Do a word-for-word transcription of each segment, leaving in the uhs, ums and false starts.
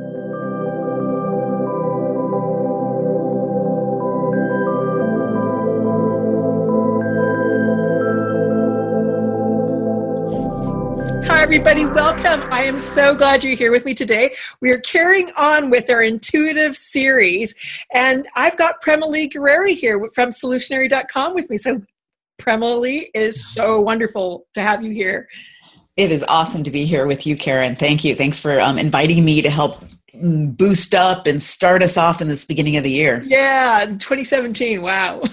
Hi, everybody. Welcome. I am so glad you're here with me today. We are carrying on with our intuitive series, and I've got Premalee Guerreri here from solutionary dot com with me. So Premalee, it is so wonderful to have you here. It is awesome to be here with you, Karen. Thank you. Thanks for um, inviting me to help boost up and start us off in this beginning of the year. Yeah, twenty seventeen. Wow.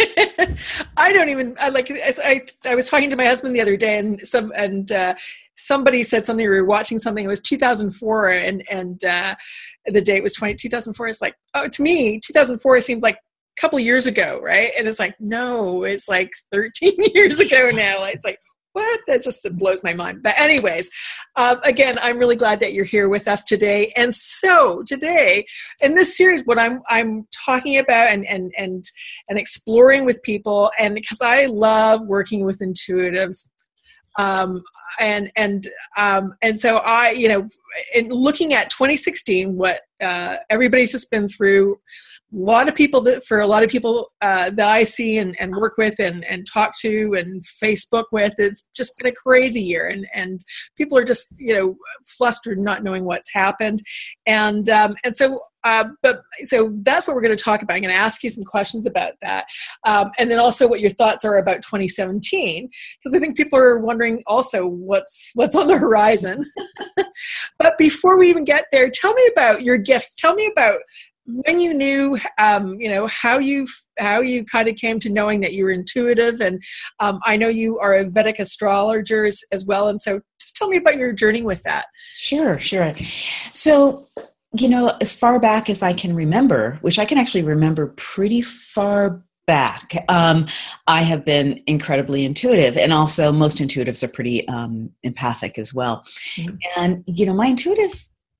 I don't even I like. I I was talking to my husband the other day, and some and uh, somebody said something. We were watching something. It was two thousand four, and and uh, the date was twenty two thousand four. It's like, oh, to me, two thousand four seems like a couple years ago, right? And it's like, no, it's like thirteen years ago now. It's like, what? That just it blows my mind. But anyways, um, again, I'm really glad that you're here with us today. And so today, in this series, what I'm I'm talking about and and and and exploring with people, and because I love working with intuitives, um, and and um, and so I, you know, in looking at twenty sixteen, what uh, everybody's just been through. A lot of people that for a lot of people uh, that I see and, and work with and, and talk to and Facebook with, it's just been a crazy year, and, and people are just, you know, flustered, not knowing what's happened. And, um, and so, uh, but so that's what we're going to talk about. I'm going to ask you some questions about that. Um, and then also what your thoughts are about twenty seventeen, because I think people are wondering also what's, what's on the horizon. But before we even get there, tell me about your gifts. Tell me about when you knew, um, you know, how you how you kind of came to knowing that you were intuitive, and um, I know you are a Vedic astrologer as, as well, and so just tell me about your journey with that. Sure, sure. So, you know, as far back as I can remember, which I can actually remember pretty far back, um, I have been incredibly intuitive, and also most intuitives are pretty um, empathic as well. Mm-hmm. And you know, my intuitive.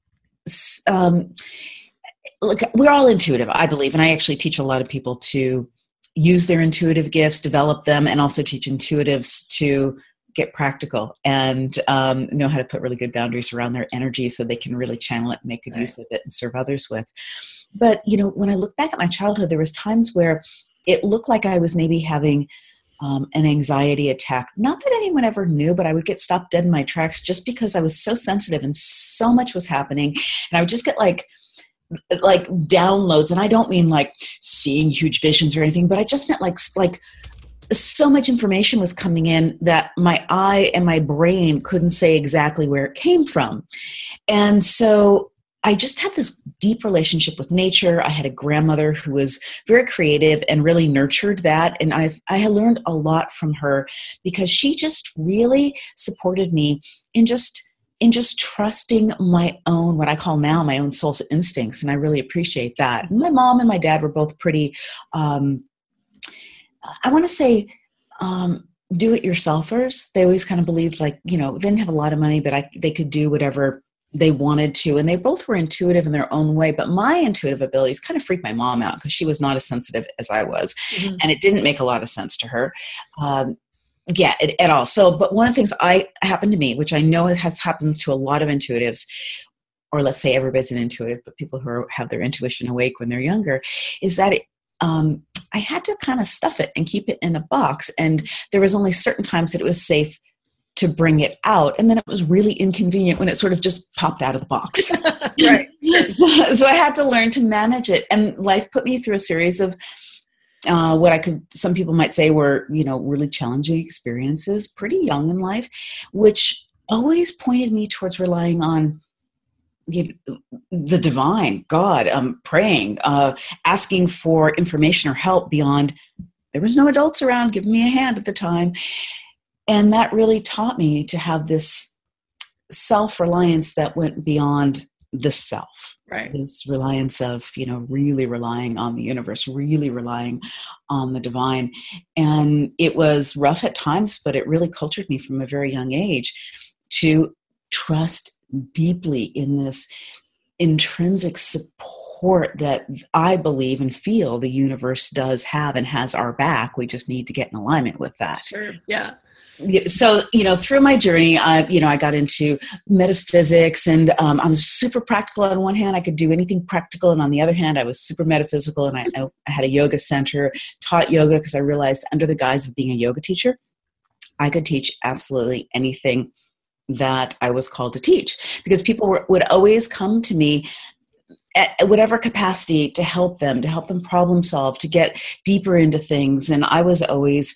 Um, Look, we're all intuitive, I believe, and I actually teach a lot of people to use their intuitive gifts, develop them, and also teach intuitives to get practical and um, know how to put really good boundaries around their energy so they can really channel it, make good right. use of it, and serve others with. But, you know, when I look back at my childhood, there was times where it looked like I was maybe having um, an anxiety attack. Not that anyone ever knew, but I would get stopped dead in my tracks just because I was so sensitive and so much was happening. And I would just get like, like downloads, and I don't mean like seeing huge visions or anything, but I just meant like like so much information was coming in that my eye and my brain couldn't say exactly where it came from. And so I just had this deep relationship with nature. I had a grandmother who was very creative and really nurtured that, and I I had learned a lot from her because she just really supported me in just in just trusting my own, what I call now my own soul's instincts. And I really appreciate that. And my mom and my dad were both pretty, um, I want to say, um, do-it-yourselfers. They always kind of believed like, you know, they didn't have a lot of money, but I, they could do whatever they wanted to. And they both were intuitive in their own way. But my intuitive abilities kind of freaked my mom out because she was not as sensitive as I was. Mm-hmm. And it didn't make a lot of sense to her. Um, Yeah, it, at all. So, but one of the things I happened to me, which I know has happened to a lot of intuitives, or let's say everybody's an intuitive, but people who are, have their intuition awake when they're younger, is that it, um, I had to kind of stuff it and keep it in a box. And there was only certain times that it was safe to bring it out. And then it was really inconvenient when it sort of just popped out of the box. Right. so, so I had to learn to manage it. And life put me through a series of Uh, what I could, some people might say were, you know, really challenging experiences, pretty young in life, which always pointed me towards relying on you know, the divine, God, um, praying, uh, asking for information or help beyond, there was no adults around giving me a hand at the time. And that really taught me to have this self-reliance that went beyond the self. Right. This reliance of, you know, really relying on the universe, really relying on the divine. And it was rough at times, but it really cultured me from a very young age to trust deeply in this intrinsic support that I believe and feel the universe does have and has our back. We just need to get in alignment with that. Sure. Yeah. So, you know, through my journey, I, you know, I got into metaphysics, and um, I was super practical. On one hand, I could do anything practical. And on the other hand, I was super metaphysical. And I, I had a yoga center, taught yoga because I realized under the guise of being a yoga teacher, I could teach absolutely anything that I was called to teach, because people were, would always come to me at whatever capacity to help them, to help them problem solve, to get deeper into things. And I was always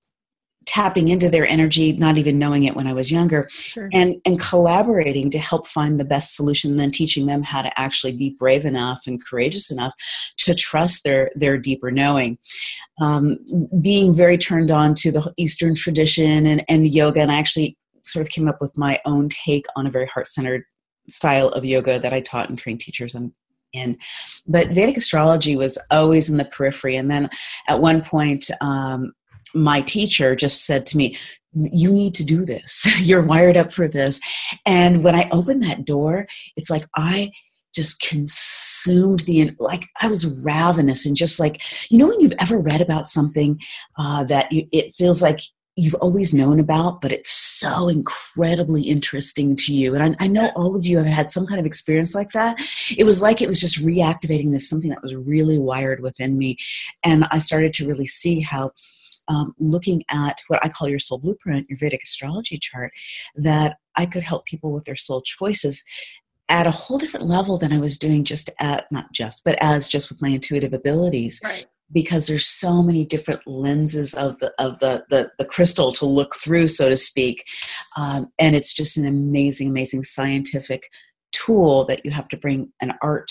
tapping into their energy, not even knowing it when I was younger, sure. and, and collaborating to help find the best solution, and then teaching them how to actually be brave enough and courageous enough to trust their, their deeper knowing. Um, being very turned on to the Eastern tradition and, and yoga, and I actually sort of came up with my own take on a very heart-centered style of yoga that I taught and trained teachers in. in. But Vedic astrology was always in the periphery. And then at one point, um, my teacher just said to me, you need to do this. You're wired up for this. And when I opened that door, it's like I just consumed the, like I was ravenous, and just like, you know, when you've ever read about something uh, that you, it feels like you've always known about, but it's so incredibly interesting to you. And I, I know all of you have had some kind of experience like that. It was like it was just reactivating this, something that was really wired within me. And I started to really see how Um, looking at what I call your soul blueprint, your Vedic astrology chart, that I could help people with their soul choices at a whole different level than I was doing just at, not just, but as just with my intuitive abilities. Right. Because there's so many different lenses of the of the the, the crystal to look through, so to speak. Um, and it's just an amazing, amazing scientific tool that you have to bring an art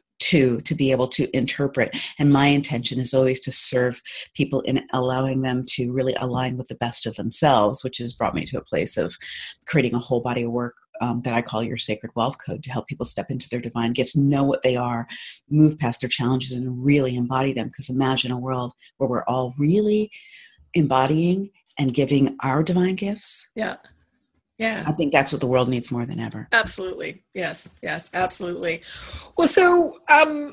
to to be able to interpret. And my intention is always to serve people in allowing them to really align with the best of themselves, which has brought me to a place of creating a whole body of work um, that I call your sacred wealth code, to help people step into their divine gifts, know what they are, move past their challenges, and really embody them. Because imagine a world where we're all really embodying and giving our divine gifts. Yeah. Yeah. I think that's what the world needs more than ever. Absolutely. Yes. Yes, absolutely. Well, so, um,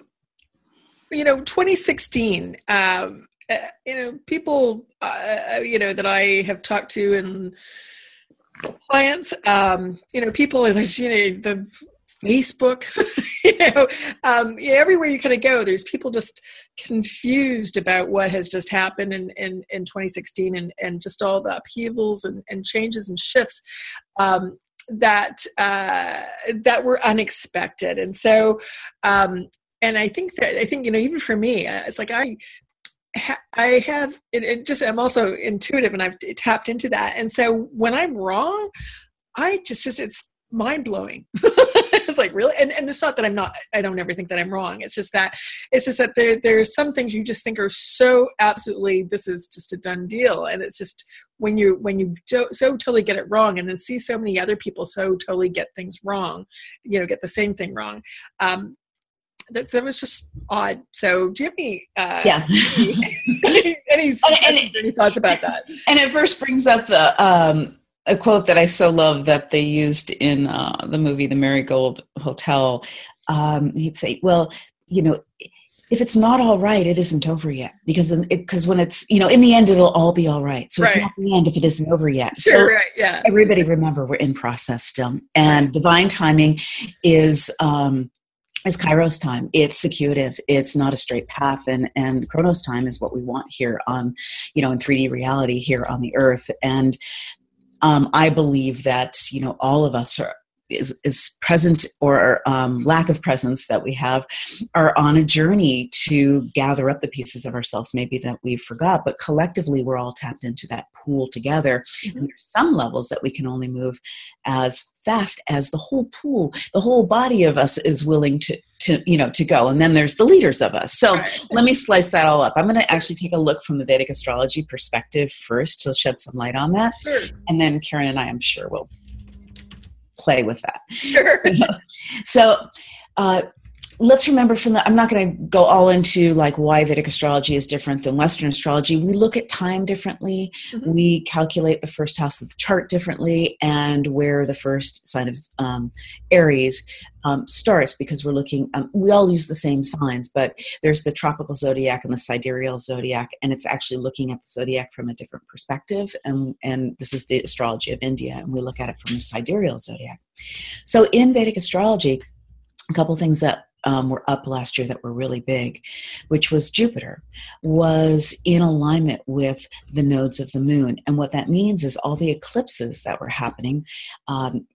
you know, twenty sixteen, um, uh, you know, people, uh, you know, that I have talked to, and clients, um, you know, people, there's, you know, the Facebook, you know, um, yeah, everywhere you kind of go, there's people just confused about what has just happened in, in, in twenty sixteen, and, and just all the upheavals and, and changes and shifts um, that uh, that were unexpected. And so, um, and I think that, I think, you know, even for me, uh, it's like I, I have, it, it just, I'm also intuitive, and I've tapped into that. And so when I'm wrong, I just, just it's mind blowing. It's like, really? And, and it's not that I'm not, I don't ever think that I'm wrong. It's just that, it's just that there, there's some things you just think are so absolutely, this is just a done deal. And it's just when you, when you do, so totally get it wrong, and then see so many other people so totally get things wrong, you know, get the same thing wrong. Um, That, that was just odd. So do you have any, uh, yeah. any, any, any, and, and, any thoughts about that? And it first brings up the, um, a quote that I so love that they used in uh, the movie, The Marigold Hotel. Um, he'd say, well, you know, if it's not all right, it isn't over yet. Because because when it's, you know, in the end, it'll all be all right. So right. It's not the end if it isn't over yet. Sure, so right, yeah. Everybody remember, we're in process still. And right. Divine timing is... Um, It's Kairos time. It's circuitive. It's not a straight path. And, and Chronos time is what we want here on, you know, in three D reality here on the earth. And um, I believe that, you know, all of us are, is, is present or um, lack of presence that we have are on a journey to gather up the pieces of ourselves maybe that we forgot, but collectively we're all tapped into that pool together. Mm-hmm. And there's some levels that we can only move as fast as the whole pool, the whole body of us is willing to, to you know, to go. And then there's the leaders of us. So right. Let me slice that all up. I'm going to actually take a look from the Vedic astrology perspective first to shed some light on that. Sure. And then Karen and I, I'm sure, will play with that. Sure. So uh, let's remember from the, I'm not going to go all into like why Vedic astrology is different than Western astrology. We look at time differently. Mm-hmm. We calculate the first house of the chart differently, and where the first sign of um, Aries um, starts, because we're looking, um, we all use the same signs, but there's the tropical zodiac and the sidereal zodiac, and it's actually looking at the zodiac from a different perspective. And, and this is the astrology of India, and we look at it from the sidereal zodiac. So in Vedic astrology, a couple things that Um, were up last year that were really big, which was Jupiter was in alignment with the nodes of the moon. And what that means is all the eclipses that were happening um,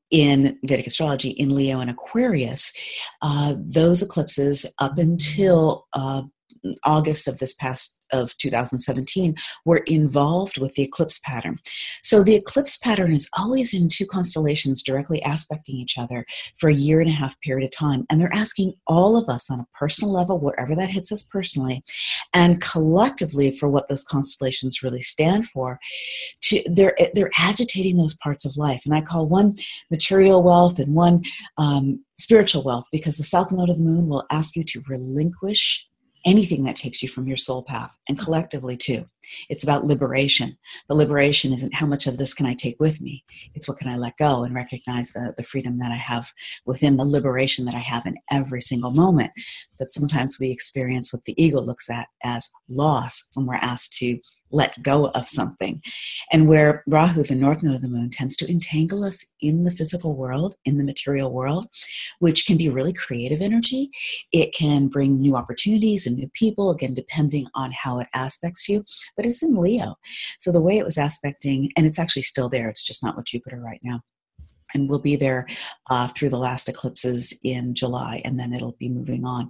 in Vedic astrology in Leo and Aquarius, uh, those eclipses up until uh, August of this past of two thousand seventeen were involved with the eclipse pattern. So the eclipse pattern is always in two constellations directly aspecting each other for a year and a half period of time. And they're asking all of us on a personal level, wherever that hits us personally, and collectively for what those constellations really stand for, to they're they're agitating those parts of life. And I call one material wealth and one um, spiritual wealth, because the south node of the moon will ask you to relinquish anything that takes you from your soul path, and collectively too. It's about liberation. But liberation isn't how much of this can I take with me. It's what can I let go and recognize the, the freedom that I have within, the liberation that I have in every single moment. But sometimes we experience what the ego looks at as loss when we're asked to let go of something. And where Rahu, the north node of the moon, tends to entangle us in the physical world, in the material world, which can be really creative energy. It can bring new opportunities and new people, again, depending on how it aspects you. But it's in Leo. So the way it was aspecting, and it's actually still there, it's just not with Jupiter right now. And we'll be there uh, through the last eclipses in July, and then it'll be moving on.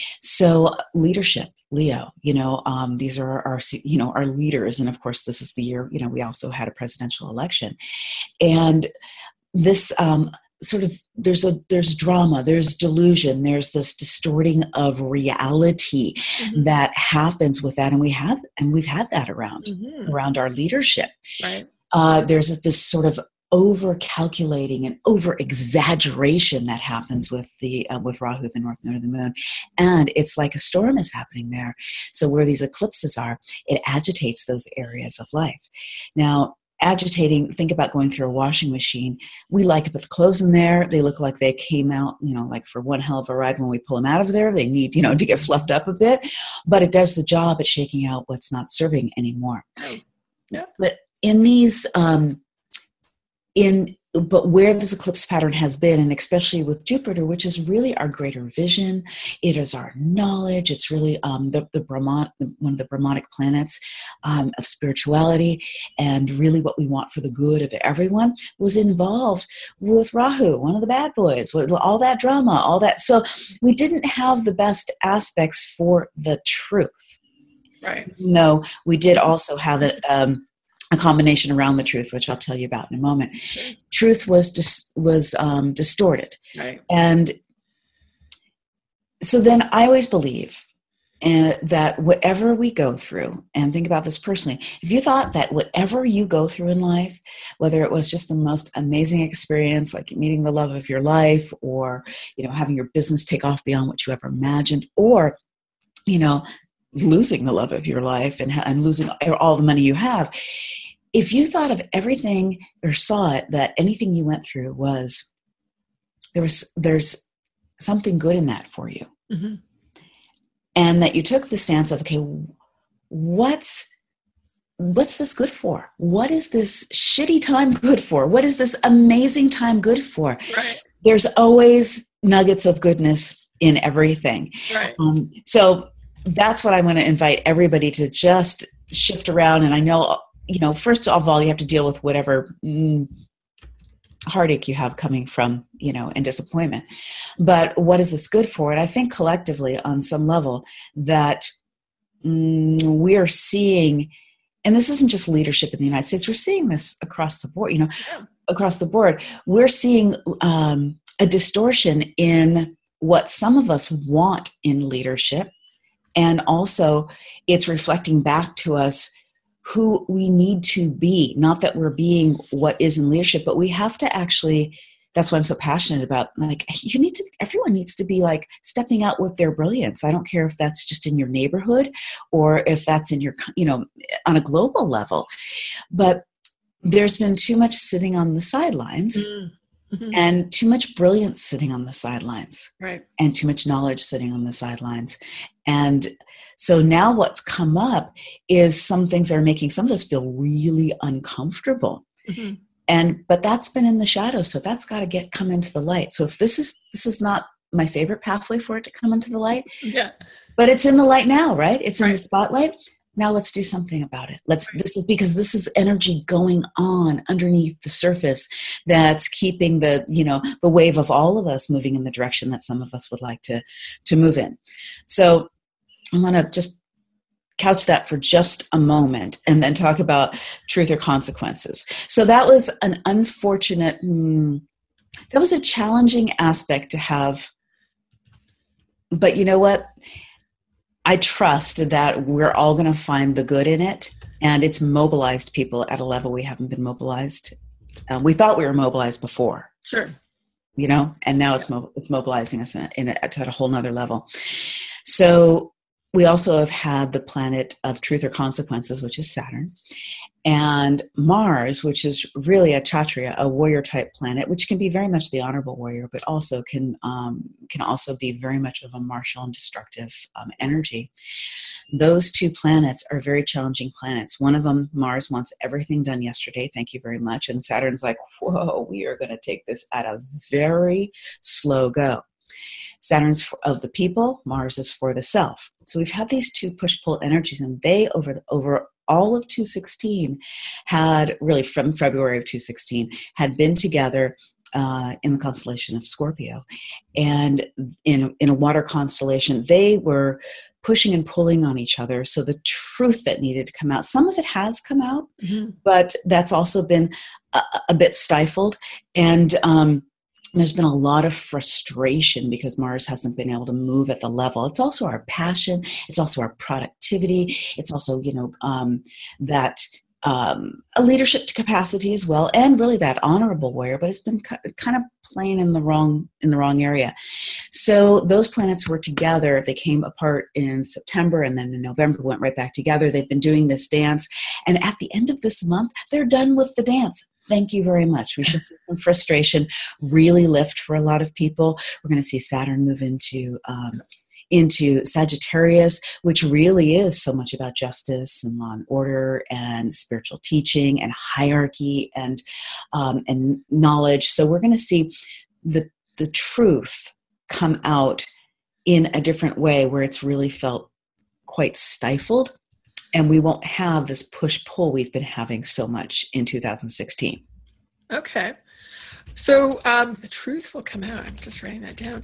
So leadership, Leo, you know, um, these are our, you know, our leaders. And of course, this is the year, you know, we also had a presidential election. And this um, sort of, there's a, there's drama, there's delusion, there's this distorting of reality mm-hmm. that happens with that. And we have, and we've had that around, mm-hmm. around our leadership. Right. Uh, there's this sort of over calculating and over exaggeration that happens with the uh, with Rahu, the north node of the moon, and it's like a storm is happening there. So where these eclipses are, it agitates those areas of life. Now, agitating, think about going through a washing machine. We like to put the clothes in there. They look like they came out, you know, like for one hell of a ride. When we pull them out of there, they need, you know, to get fluffed up a bit, but it does the job at shaking out what's not serving anymore. Yeah. But in these, um, in but where this eclipse pattern has been, and especially with Jupiter, which is really our greater vision, it is our knowledge, it's really um, the, the Brahman, one of the Brahmanic planets um, of spirituality, and really what we want for the good of everyone, was involved with Rahu, one of the bad boys, all that drama, all that. So we didn't have the best aspects for the truth. Right. No, we did also have it. Um, a combination around the truth, which I'll tell you about in a moment. Sure. Truth was dis- was um, distorted. Right. And so then I always believe uh, that whatever we go through, and think about this personally, if you thought that whatever you go through in life, whether it was just the most amazing experience, like meeting the love of your life, or, you know, having your business take off beyond what you ever imagined, or, you know, losing the love of your life and, and losing all the money you have, if you thought of everything or saw it, that anything you went through was, there was, there's something good in that for you. Mm-hmm. And that you took the stance of, okay, what's, what's this good for? What is this shitty time good for? What is this amazing time good for? Right. There's always nuggets of goodness in everything. Right. Um, so that's what I'm going to invite everybody to just shift around. And I know, you know, first of all, you have to deal with whatever mm, heartache you have coming from, you know, and disappointment. But what is this good for? And I think collectively on some level that mm, we are seeing, and this isn't just leadership in the United States, we're seeing this across the board, you know, yeah. across the board, we're seeing um, a distortion in what some of us want in leadership. And also it's reflecting back to us who we need to be. Not that we're being what is in leadership, but we have to actually that's why I'm so passionate about, like, you need to, everyone needs to be like stepping out with their brilliance. I don't care if that's just in your neighborhood or if that's in your, you know, on a global level, but there's been too much sitting on the sidelines mm-hmm. and too much brilliance sitting on the sidelines, right? And too much knowledge sitting on the sidelines. And so now what's come up is some things that are making some of us feel really uncomfortable. Mm-hmm. And, but that's been in the shadows. So that's got to get, come into the light. So if this is, this is not my favorite pathway for it to come into the light, yeah, but it's in the light now, right? It's right. in the spotlight. Now let's do something about it. Let's, right. This is because this is energy going on underneath the surface that's keeping the, you know, the wave of all of us moving in the direction that some of us would like to, to move in. So I want to just couch that for just a moment and then talk about truth or consequences. So that was an unfortunate, mm, that was a challenging aspect to have. But you know what? I trust that we're all going to find the good in it, and it's mobilized people at a level we haven't been mobilized. Um, we thought we were mobilized before. Sure. You know, and now it's, mo- it's mobilizing us in a, in a, at a whole nother level. So we also have had the planet of truth or consequences, which is Saturn, and Mars, which is really a Kshatriya, a warrior type planet, which can be very much the honorable warrior, but also can um, can also be very much of a martial and destructive um, energy. Those two planets are very challenging planets. One of them, Mars, wants everything done yesterday. Thank you very much. And Saturn's like, whoa, we are going to take this at a very slow go. Saturn's for, of the people, Mars is for the self. So we've had these two push-pull energies, and they, over over all of two sixteen, had, really from February of two sixteen, had been together uh, in the constellation of Scorpio. And in, in a water constellation, they were pushing and pulling on each other. So the truth that needed to come out, some of it has come out, mm-hmm. but that's also been a, a bit stifled. And um, there's been a lot of frustration because Mars hasn't been able to move at the level. It's also our passion. It's also our productivity. It's also, you know, um, that um, a leadership capacity as well, and really that honorable warrior. But it's been kind of playing in the wrong in the wrong area. So those planets were together. They came apart in September, and then in November went right back together. They've been doing this dance, and at the end of this month, they're done with the dance. Thank you very much. We should see some frustration really lift for a lot of people. We're going to see Saturn move into um, into Sagittarius, which really is so much about justice and law and order and spiritual teaching and hierarchy and um, and knowledge. So we're going to see the the truth come out in a different way where it's really felt quite stifled. And we won't have this push-pull we've been having so much in two thousand sixteen. Okay. So um, the truth will come out. I'm just writing that down.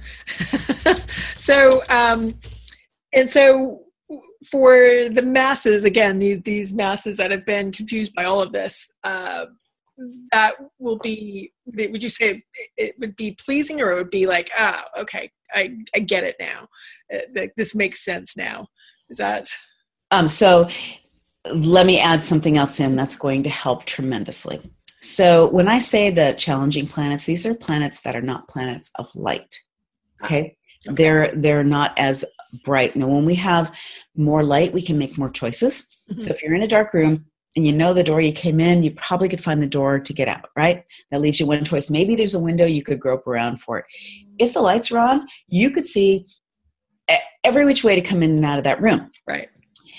so, um, and so for the masses, again, these, these masses that have been confused by all of this, uh, that will be, would you say it would be pleasing, or it would be like, ah, okay, I, I get it now. Uh, this makes sense now. Is that... Um, so let me add something else in that's going to help tremendously. So when I say the challenging planets, these are planets that are not planets of light. Okay. okay. They're, they're not as bright. Now, when we have more light, we can make more choices. Mm-hmm. So if you're in a dark room and you know the door you came in, you probably could find the door to get out, right? That leaves you one choice. Maybe there's a window, you could grope around for it. If the lights are on, you could see every which way to come in and out of that room. Right.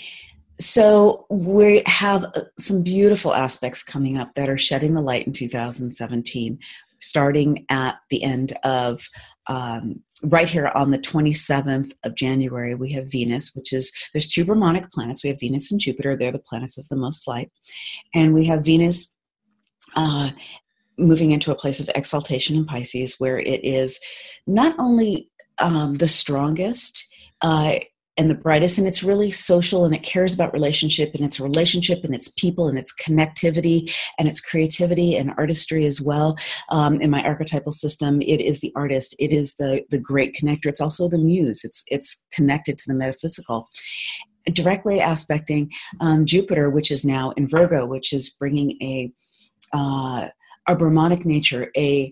So we have some beautiful aspects coming up that are shedding the light in two thousand seventeen, starting at the end of, um, right here on the twenty-seventh of January, we have Venus, which is, there's two Brahmanic planets. We have Venus and Jupiter. They're the planets of the most light. And we have Venus uh, moving into a place of exaltation in Pisces, where it is not only um, the strongest, uh, and the brightest, and it's really social, and it cares about relationship, and its relationship, and its people, and its connectivity, and its creativity and artistry as well. Um, in my archetypal system, it is the artist. It is the the great connector. It's also the muse. It's it's connected to the metaphysical. Directly aspecting um, Jupiter, which is now in Virgo, which is bringing a uh, a Brahmanic nature, a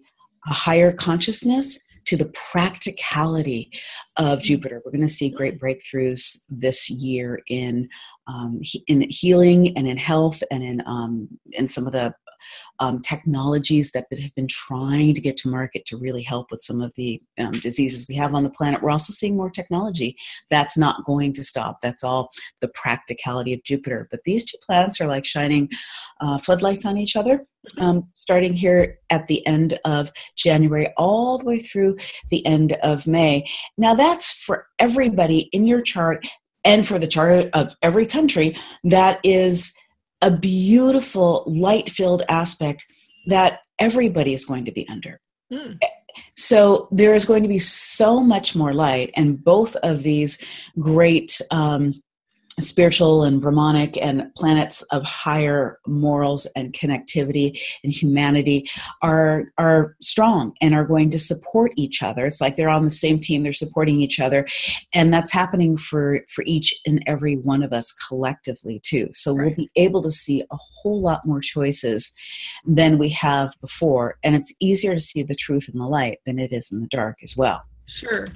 a higher consciousness to the practicality of Jupiter. We're going to see great breakthroughs this year in um, he, in healing and in health and in um, in some of the um, technologies that have been trying to get to market to really help with some of the um, diseases we have on the planet. We're also seeing more technology. That's not going to stop. That's all the practicality of Jupiter. But these two planets are like shining uh, floodlights on each other, um, starting here at the end of January, all the way through the end of May. Now, that's for everybody in your chart and for the chart of every country. That is a beautiful light-filled aspect that everybody is going to be under. Mm. So there is going to be so much more light, and both of these great um, spiritual and Brahmanic and planets of higher morals and connectivity and humanity are are strong and are going to support each other. It's like they're on the same team, they're supporting each other, and that's happening for for each and every one of us collectively too. So right. We'll be able to see a whole lot more choices than we have before, and it's easier to see the truth in the light than it is in the dark as well. Sure.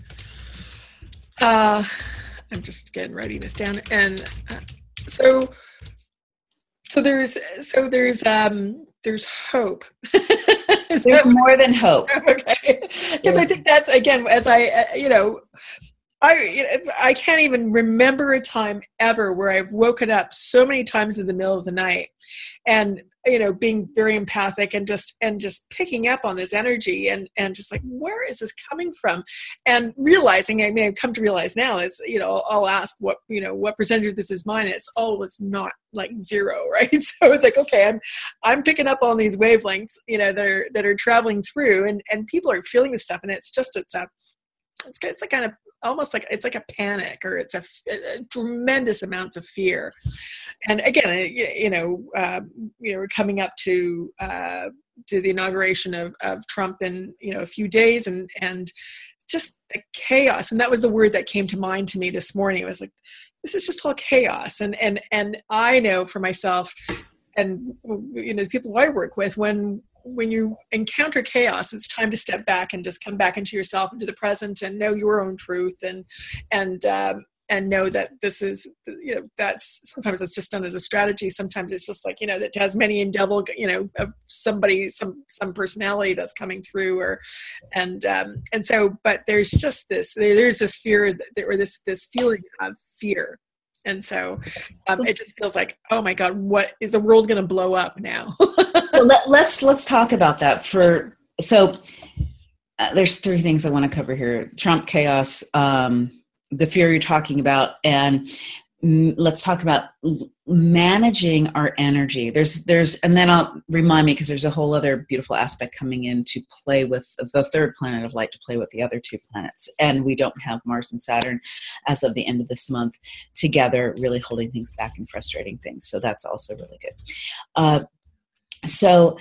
Uh I'm just getting writing this down, and uh, so, so there's, so there's, um, there's hope. There's that, more than hope. Okay, because I think that's again, as I, uh, you know, I, you know, I can't even remember a time ever where I've woken up so many times in the middle of the night, and you know, being very empathic and just and just picking up on this energy and and just like, where is this coming from? And realizing, I mean, I've come to realize now is, you know, I'll ask what, you know, what percentage of this is mine. It's oh, it's not like zero, right? So it's like, okay, I'm I'm picking up on these wavelengths, you know, that are that are traveling through, and and people are feeling this stuff, and it's just it's a it's it's like kind of almost like it's like a panic, or it's a, a tremendous amounts of fear. And again, you know, uh, you know, we're coming up to uh, to the inauguration of, of Trump in, you know, a few days, and and just the chaos. And that was the word that came to mind to me this morning. It was like, this is just all chaos. And and and I know for myself, and you know, the people I work with, when when you encounter chaos, it's time to step back and just come back into yourself, into the present, and know your own truth, and and um, and know that this is, you know, that's sometimes it's just done as a strategy. Sometimes it's just like, you know, that Tasmanian devil, you know, of somebody, some some personality that's coming through, or and um, and so, but there's just this, there's this fear, that, or this this feeling of fear. And so um, it just feels like, oh my God, what is the world going to blow up now? Well, let, let's let's talk about that. For so uh, there's three things I want to cover here: Trump, chaos, um, the fear you're talking about, and mm, let's talk about managing our energy. There's there's and then I'll remind me, because there's a whole other beautiful aspect coming in to play with the third planet of light, to play with the other two planets, and we don't have Mars and Saturn as of the end of this month together, really holding things back and frustrating things. So that's also really good. Uh, So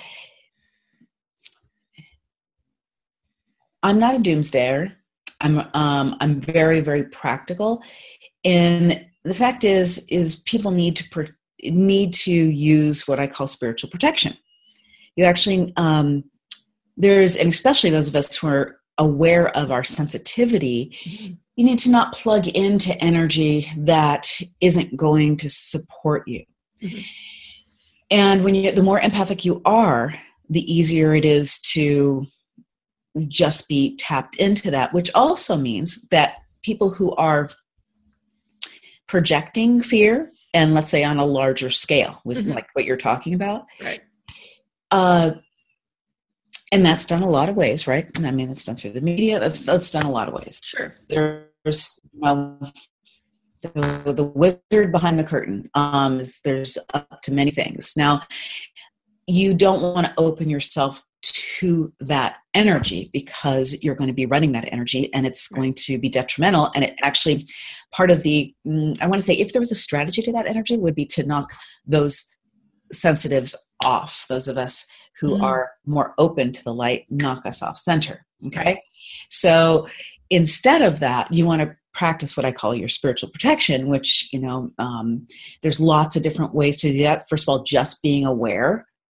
I'm not a doomsdayer. I'm um, I'm very, very practical, and the fact is is people need to per- need to use what I call spiritual protection. You actually um, there's, and especially those of us who are aware of our sensitivity, mm-hmm. you need to not plug into energy that isn't going to support you. Mm-hmm. And when you, the more empathic you are, the easier it is to just be tapped into that, which also means that people who are projecting fear, and let's say on a larger scale, with mm-hmm. like what you're talking about, right? Uh, and that's done a lot of ways, right? I mean, that's done through the media. That's that's done a lot of ways. Sure. There's well. The, the wizard behind the curtain. Um, is there's up to many things. Now, you don't want to open yourself to that energy, because you're going to be running that energy, and it's going to be detrimental. And it actually, part of the, I want to say, if there was a strategy to that energy, would be to knock those sensitives off. Those of us who mm. are more open to the light, knock us off center. Okay. So instead of that, you want to practice what I call your spiritual protection, which, you know, um, there's lots of different ways to do that. First of all, just being aware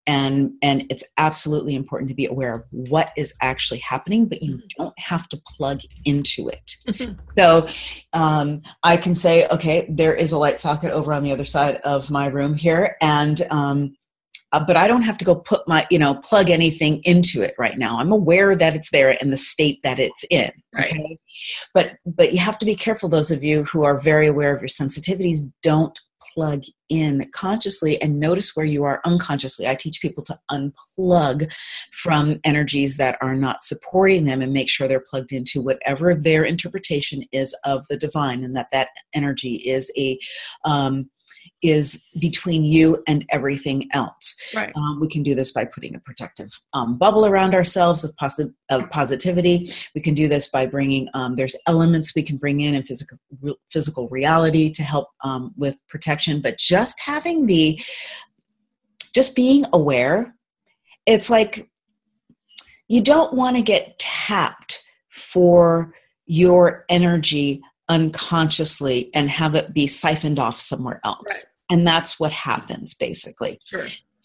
and and it's absolutely important to be aware of what is actually happening, but you don't have to plug into it. So um, I can say, okay, there is a light socket over on the other side of my room here, and um, uh, but I don't have to go put my, you know, plug anything into it right now. I'm aware that it's there in the state that it's in. Right. Okay, but but you have to be careful. Those of you who are very aware of your sensitivities, don't plug in consciously, and notice where you are unconsciously. I teach people to unplug from energies that are not supporting them and make sure they're plugged into whatever their interpretation is of the divine, and that that energy is a um, is between you and everything else. Right. Um, we can do this by putting a protective um, bubble around ourselves of, posi- of positivity. We can do this by bringing, um, there's elements we can bring in in physical, re- physical reality to help um, with protection. But just having the, just being aware, it's like you don't want to get tapped for your energy unconsciously and have it be siphoned off somewhere else. Right. And that's what happens basically. Sure.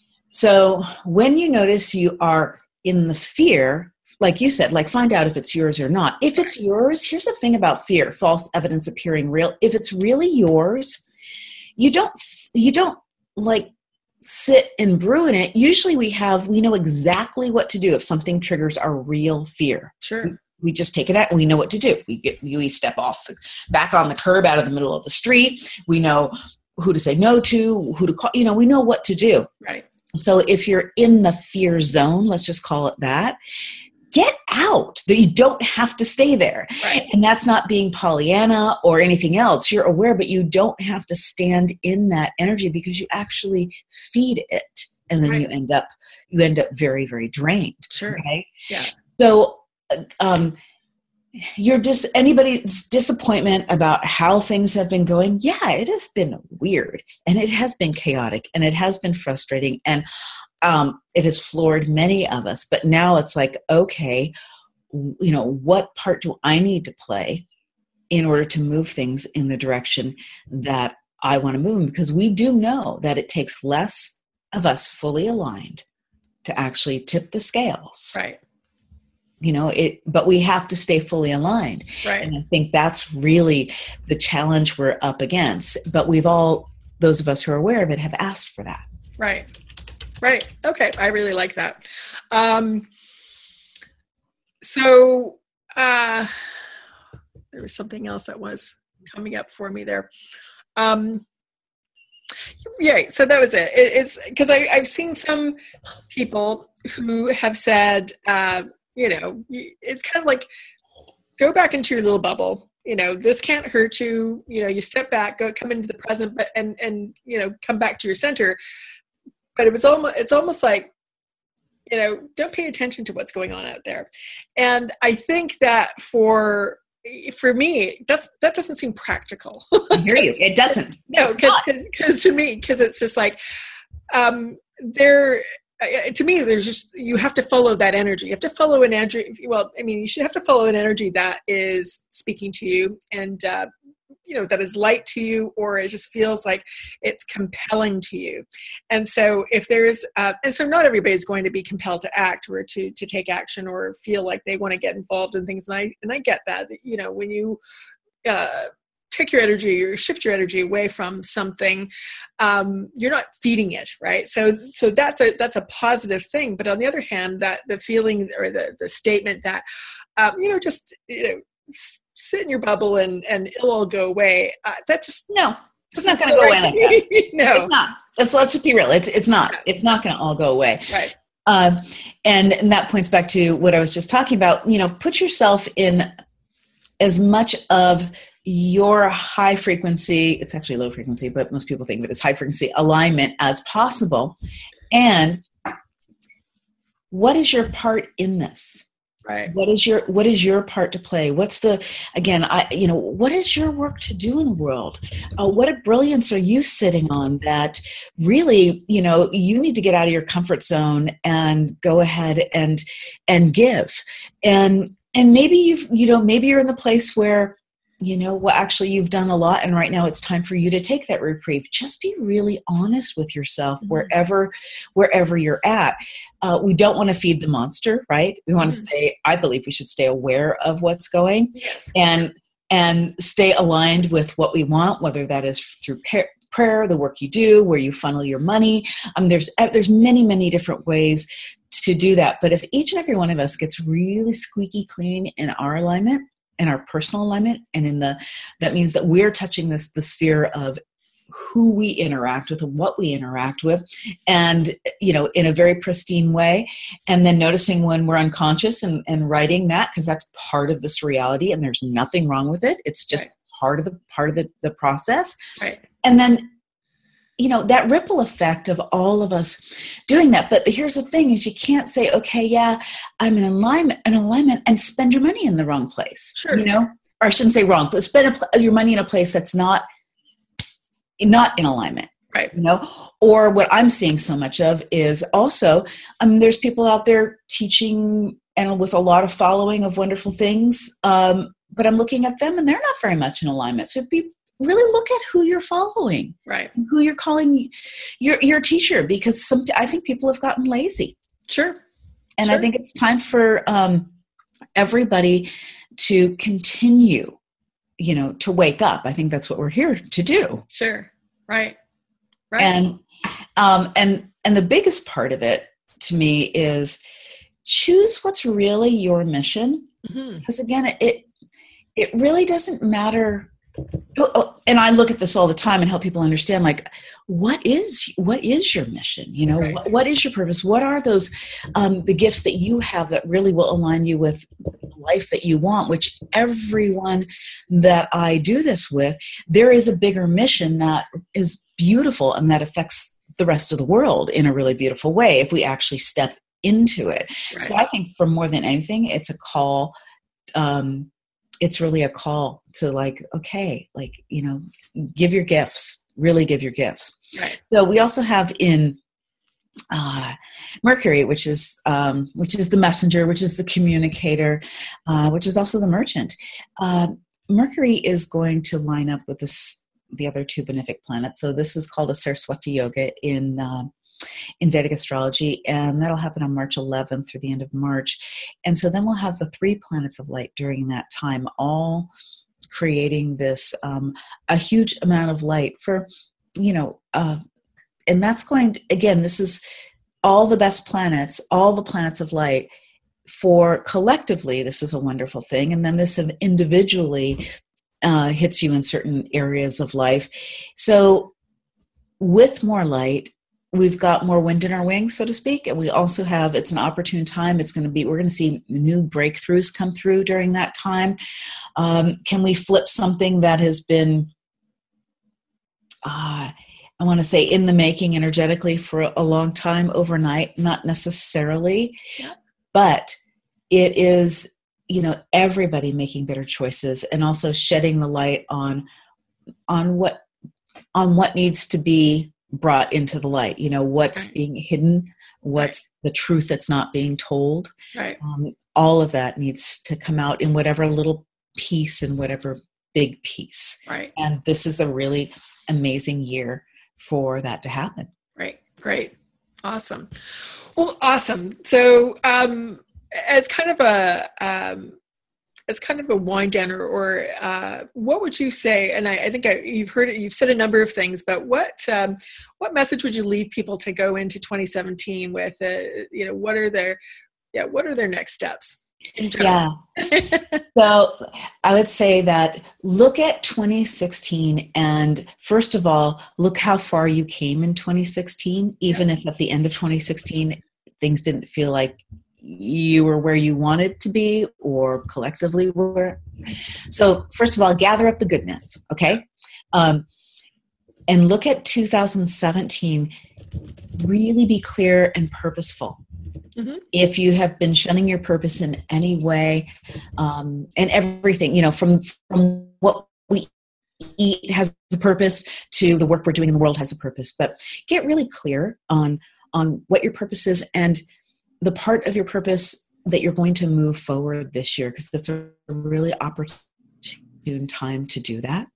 So when you notice you are in the fear, like you said, like find out if it's yours or not. If it's yours, here's the thing about fear, false evidence appearing real. If it's really yours, you don't, you don't like sit and brew in it. Usually we have, we know exactly what to do if something triggers our real fear. Sure. We just take it out. We know what to do. We get, we step off the, back on the curb out of the middle of the street. We know who to say no to, who to call, you know, we know what to do. Right. So if you're in the fear zone, let's just call it that, get out. You don't have to stay there. Right. And that's not being Pollyanna or anything else. You're aware, but you don't have to stand in that energy because you actually feed it. And then right. you end up, you end up very, very drained. Sure. Okay. Yeah. So, um, your dis- anybody's disappointment about how things have been going, yeah, it has been weird and it has been chaotic and it has been frustrating and um, it has floored many of us. But now it's like, okay, you know, what part do I need to play in order to move things in the direction that I want to move them? Because we do know that it takes less of us fully aligned to actually tip the scales. Right. You know, it, but we have to stay fully aligned. Right. And I think that's really the challenge we're up against. But we've all, those of us who are aware of it, have asked for that. Right. Right. Okay. I really like that. Um, so uh, there was something else that was coming up for me there. Um, yeah. So that was it. it it's because I've seen some people who have said, uh, you know, it's kind of like, go back into your little bubble. You know, this can't hurt you. You know, you step back, go, come into the present, but and and you know, come back to your center. But it was almost, it's almost like, you know, don't pay attention to what's going on out there. And I think that for for me, that's that doesn't seem practical. I hear you. It doesn't. No, because because to me, because it's just like um, there. To me, there's just, you have to follow that energy. You have to follow an energy. Well, I mean, you should have to follow an energy that is speaking to you and, uh, you know, that is light to you, or it just feels like it's compelling to you. And so if there's, uh, and so not everybody's going to be compelled to act or to, to take action or feel like they want to get involved in things. And I, and I get that, you know, when you, uh, take your energy or shift your energy away from something, um, you're not feeding it, right? So, so that's a that's a positive thing. But on the other hand, that the feeling or the the statement that, um, you know, just you know, sit in your bubble and and it'll all go away. Uh, that just no, it's not going to go away like that. No, it's not. Let's let's just be real. It's it's not. It's not going to all go away. Right. Um, and and that points back to what I was just talking about. You know, put yourself in as much of your high frequency, it's actually low frequency, but most people think of it as high frequency alignment as possible. And what is your part in this? Right. What is your, what is your part to play? What's the, again, I, you know, what is your work to do in the world? Uh, what a brilliance are you sitting on that really, you know, you need to get out of your comfort zone and go ahead and, and give. And, and maybe you've, you know, maybe you're in the place where you know, well, actually you've done a lot and right now it's time for you to take that reprieve. Just be really honest with yourself mm-hmm. wherever, wherever you're at. Uh, we don't want to feed the monster, right? We want mm-hmm. to stay, I believe we should stay aware of what's going yes. and, and stay aligned with what we want, whether that is through par- prayer, the work you do, where you funnel your money. Um, there's, there's many, many different ways to do that. But if each and every one of us gets really squeaky clean in our alignment, in our personal alignment, and in the, that means that we're touching this, the sphere of who we interact with and what we interact with, and, you know, in a very pristine way. And then noticing when we're unconscious and, and writing that, because that's part of this reality and there's nothing wrong with it. It's just right. part of the, part of the, the process. Right. And then, you know, that ripple effect of all of us doing that. But here's the thing is you can't say, okay, yeah, I'm in alignment, in alignment and spend your money in the wrong place. Sure. You know, or I shouldn't say wrong, but spend a, your money in a place that's not, not in alignment. Right. You know, or what I'm seeing so much of is also, um, there's people out there teaching and with a lot of following of wonderful things. Um, but I'm looking at them and they're not very much in alignment. So be really look at who you're following, right? Who you're calling your your teacher, because some I think people have gotten lazy. Sure, and sure. I think it's time for um, everybody to continue, you know, to wake up. I think that's what we're here to do. Sure, right, right. And um, and and the biggest part of it to me is choose what's really your mission, mm-hmm. because again, it it really doesn't matter. And I look at this all the time and help people understand, like, what is, what is your mission? You know, right. what, what is your purpose? What are those, um, the gifts that you have that really will align you with the life that you want, which everyone that I do this with, there is a bigger mission that is beautiful and that affects the rest of the world in a really beautiful way if we actually step into it. Right. So I think for more than anything, it's a call, um, it's really a call to like, okay, like, you know, give your gifts, really give your gifts. Right. So we also have in uh, Mercury, which is, um, which is the messenger, which is the communicator, uh, which is also the merchant. Uh, Mercury is going to line up with this, the other two benefic planets. So this is called a Saraswati Yoga in, uh, in Vedic astrology, and that'll happen on March eleventh through the end of March. And so then we'll have the three planets of light during that time, all creating this, um, a huge amount of light for, you know, uh, and that's going to, again, this is all the best planets, all the planets of light for collectively, this is a wonderful thing. And then this individually uh, hits you in certain areas of life. So with more light, we've got more wind in our wings, so to speak. And we also have, it's an opportune time. It's going to be, we're going to see new breakthroughs come through during that time. Um, can we flip something that has been, uh, I want to say in the making energetically for a long time overnight? Not necessarily, yeah. But it is, you know, everybody making better choices and also shedding the light on, on what, on what needs to be brought into the light, you know, what's right. being hidden, what's right. the truth that's not being told. Right. Um, all of that needs to come out in whatever little piece and whatever big piece. Right. And this is a really amazing year for that to happen. Right. Great. Awesome. Well, awesome. So, um, as kind of a, um, as kind of a wind down, or, or uh, what would you say? And I, I think I, you've heard it, you've said a number of things, but what um, what message would you leave people to go into twenty seventeen with? Uh, you know, what are their yeah, what are their next steps? Yeah. So I would say that look at twenty sixteen, and first of all, look how far you came in twenty sixteen, even yeah. if at the end of twenty sixteen things didn't feel like you were where you wanted to be or collectively were. So first of all, gather up the goodness, okay? Um, and look at two thousand seventeen, really be clear and purposeful. Mm-hmm. If you have been shunning your purpose in any way, um, and everything, you know, from, from what we eat has a purpose to the work we're doing in the world has a purpose, but get really clear on, on what your purpose is and the part of your purpose that you're going to move forward this year, because that's a really oppor- opportune time to do that.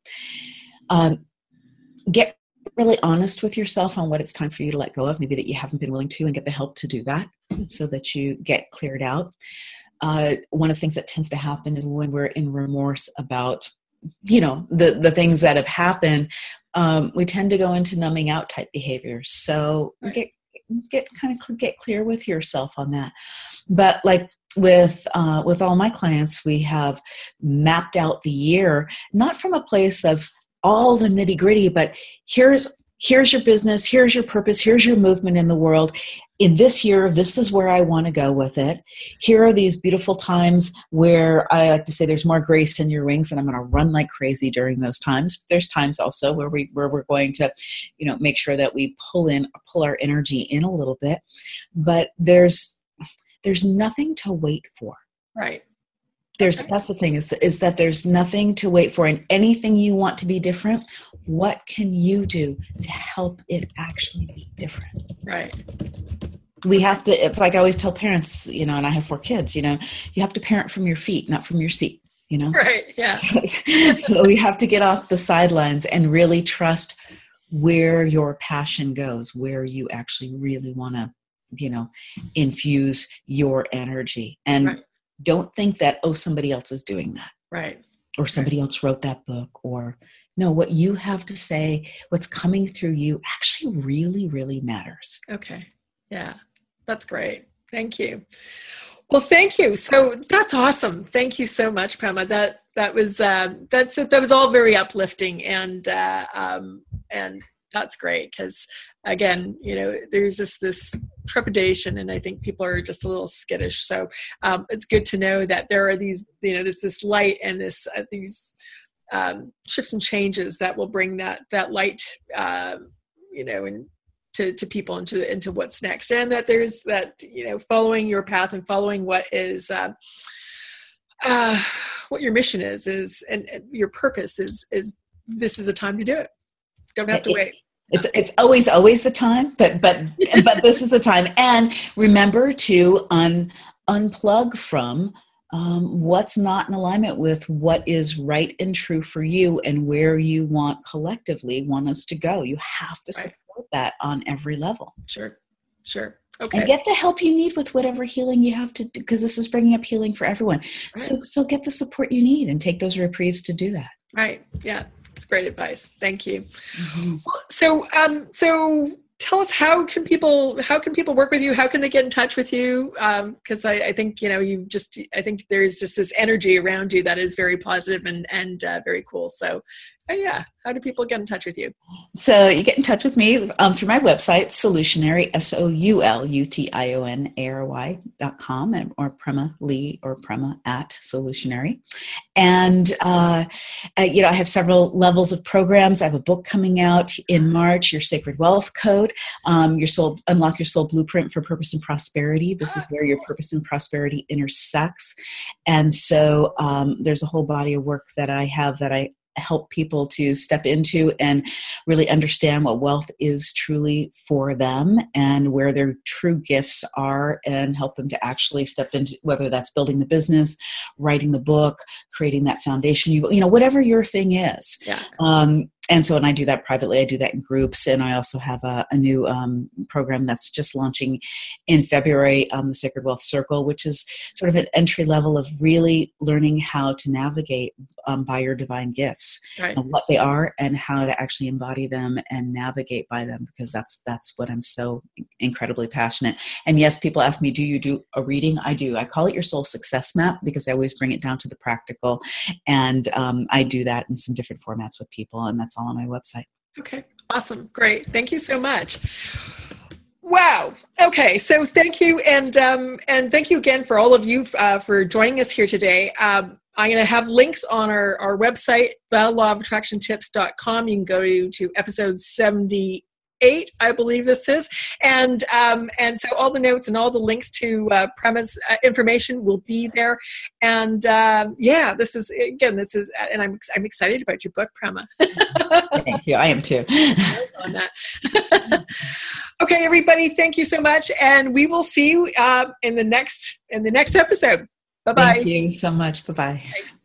Um, get really honest with yourself on what it's time for you to let go of, maybe that you haven't been willing to, and get the help to do that so that you get cleared out. Uh, one of the things that tends to happen is when we're in remorse about, you know, the, the things that have happened, um, we tend to go into numbing out type behaviors. So Right. get, get kind of get clear with yourself on that. But like with, uh, with all my clients, we have mapped out the year, not from a place of all the nitty gritty, but here's, here's your business, here's your purpose, here's your movement in the world. In this year, this is where I want to go with it. Here are these beautiful times where I like to say there's more grace in your wings, and I'm going to run like crazy during those times. There's times also where we where we're going to, you know, make sure that we pull in pull our energy in a little bit. But there's there's nothing to wait for. Right. There's Okay. that's the thing is is that there's nothing to wait for, and anything you want to be different, what can you do to help it actually be different? Right. We have to, it's like I always tell parents, you know, and I have four kids, you know, you have to parent from your feet, not from your seat, you know? Right. Yeah. So, so we have to get off the sidelines and really trust where your passion goes, where you actually really want to, you know, infuse your energy. And Right. don't think that, oh, somebody else is doing that. Right. Or somebody else wrote that book, or no, what you have to say, what's coming through you actually really, really matters. Okay. Yeah. That's great. Thank you. Well, thank you. So that's awesome. Thank you so much, Prema. That that was uh, that's that was all very uplifting, and uh, um, and that's great because again, you know, there's this this trepidation, and I think people are just a little skittish. So um, it's good to know that there are these, you know, there's this light and this uh, these um, shifts and changes that will bring that that light, uh, you know, and. To, to people into into what's next, and that there's that, you know, following your path and following what is uh, uh, what your mission is is and, and your purpose is is this is a time to do it. Don't have to It- wait. It's it's always always the time, but but but this is the time. And remember to un unplug from um, what's not in alignment with what is right and true for you, and where you want collectively want us to go. You have to Right. support that on every level. Sure, sure. Okay. And get the help you need with whatever healing you have to do, because this is bringing up healing for everyone. So Right. so get the support you need and take those reprieves to do that. Right. Yeah. It's great advice. Thank you. Mm-hmm. Well, so um so tell us, how can people how can people work with you? How can they get in touch with you? Um, because I, I think, you know, you just I think there's just this energy around you that is very positive and and uh, very cool. So uh, yeah, how do people get in touch with you? So you get in touch with me um, through my website, Solutionary, S O U L U T I O N A R Y dot com, and, or Prema Lee or Prema at Solutionary. And, uh, uh, you know, I have several levels of programs. I have a book coming out in March, Your Sacred Wealth Code, um, your soul, Unlock Your Soul Blueprint for Purpose and Prosperity. This is where your purpose and prosperity intersects. And so um, there's a whole body of work that I have that I help people to step into and really understand what wealth is truly for them and where their true gifts are, and help them to actually step into, whether that's building the business, writing the book, creating that foundation, you, you know, whatever your thing is. Yeah. Um, and so, and I do that privately, I do that in groups, and I also have a, a new um, program that's just launching in February, um, the Sacred Wealth Circle, which is sort of an entry level of really learning how to navigate um, by your divine gifts, Right. and what they are, and how to actually embody them and navigate by them, because that's that's what I'm so incredibly passionate. And yes, people ask me, do you do a reading? I do. I call it your soul success map, because I always bring it down to the practical, and um, I do that in some different formats with people, and that's all on my website. Okay. Awesome. Great. Thank you so much. Wow. Okay. So thank you. And, um, and thank you again for all of you, uh, for joining us here today. Um, I'm going to have links on our, our website, the law of attraction tips dot com. You can go to, to episode seventy-eight, I believe this is. And, um, and so all the notes and all the links to, uh, Prema's uh, information will be there. And, um, yeah, this is, again, this is, and I'm, I'm excited about your book, Prema. Thank you. I am too. on that. Okay, everybody, thank you so much, and we will see you uh, in the next in the next episode. Bye bye. Thank you so much. Bye bye. Thanks.